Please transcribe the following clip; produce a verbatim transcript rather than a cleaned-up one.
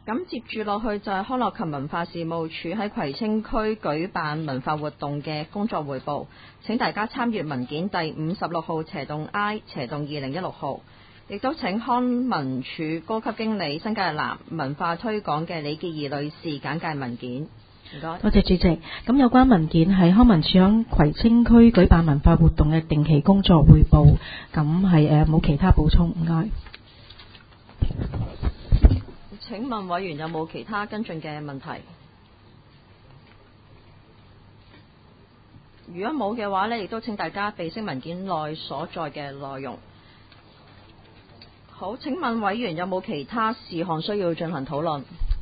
咁接住落去就係康樂及文化事務署喺葵青區舉辦文化活動嘅工作匯報，請大家參閱文件第五十六號斜洞 I 斜洞二零一六號，亦都請康文署高級經理新界南文化推廣嘅李潔儀女士簡介文件。唔該， 多謝主席。咁有關文件係康文署喺葵青區舉辦文化活動嘅定期工作匯報，咁係誒冇其他補充。唔該。 請問委員有冇其他跟進嘅問題？如果冇嘅話呢，亦都請大家備悉文件內所在嘅內容。好，請問委員有冇其他事項需要進行討論？